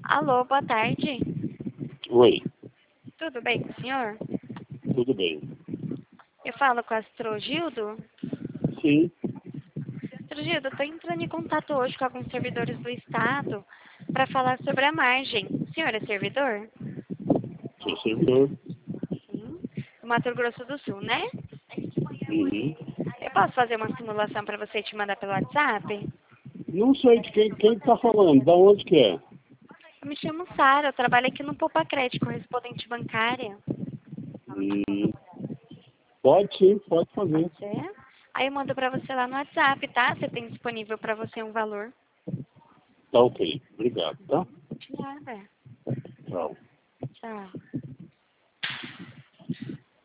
Alô, boa tarde. Oi, Tudo bem com o senhor? tudo bem? Eu falo com a Astrogildo. Sim, Astrogildo, eu estou entrando em contato hoje com alguns servidores do Estado para falar sobre a margem. O senhor é servidor? sou servidor. Sim. Do Mato Grosso do Sul, né? Uhum. Eu posso fazer uma simulação para você e te mandar pelo WhatsApp? Não sei de quem está falando, da onde que é? Eu me chamo Sara, eu trabalho aqui no Poupa Crédito, correspondente bancária. Hum, pode sim, pode fazer. Pode ser? Aí eu mando para você lá no WhatsApp, tá? Você tem disponível para você um valor. Tá ok, obrigado, tá? De nada. Tchau. Tchau.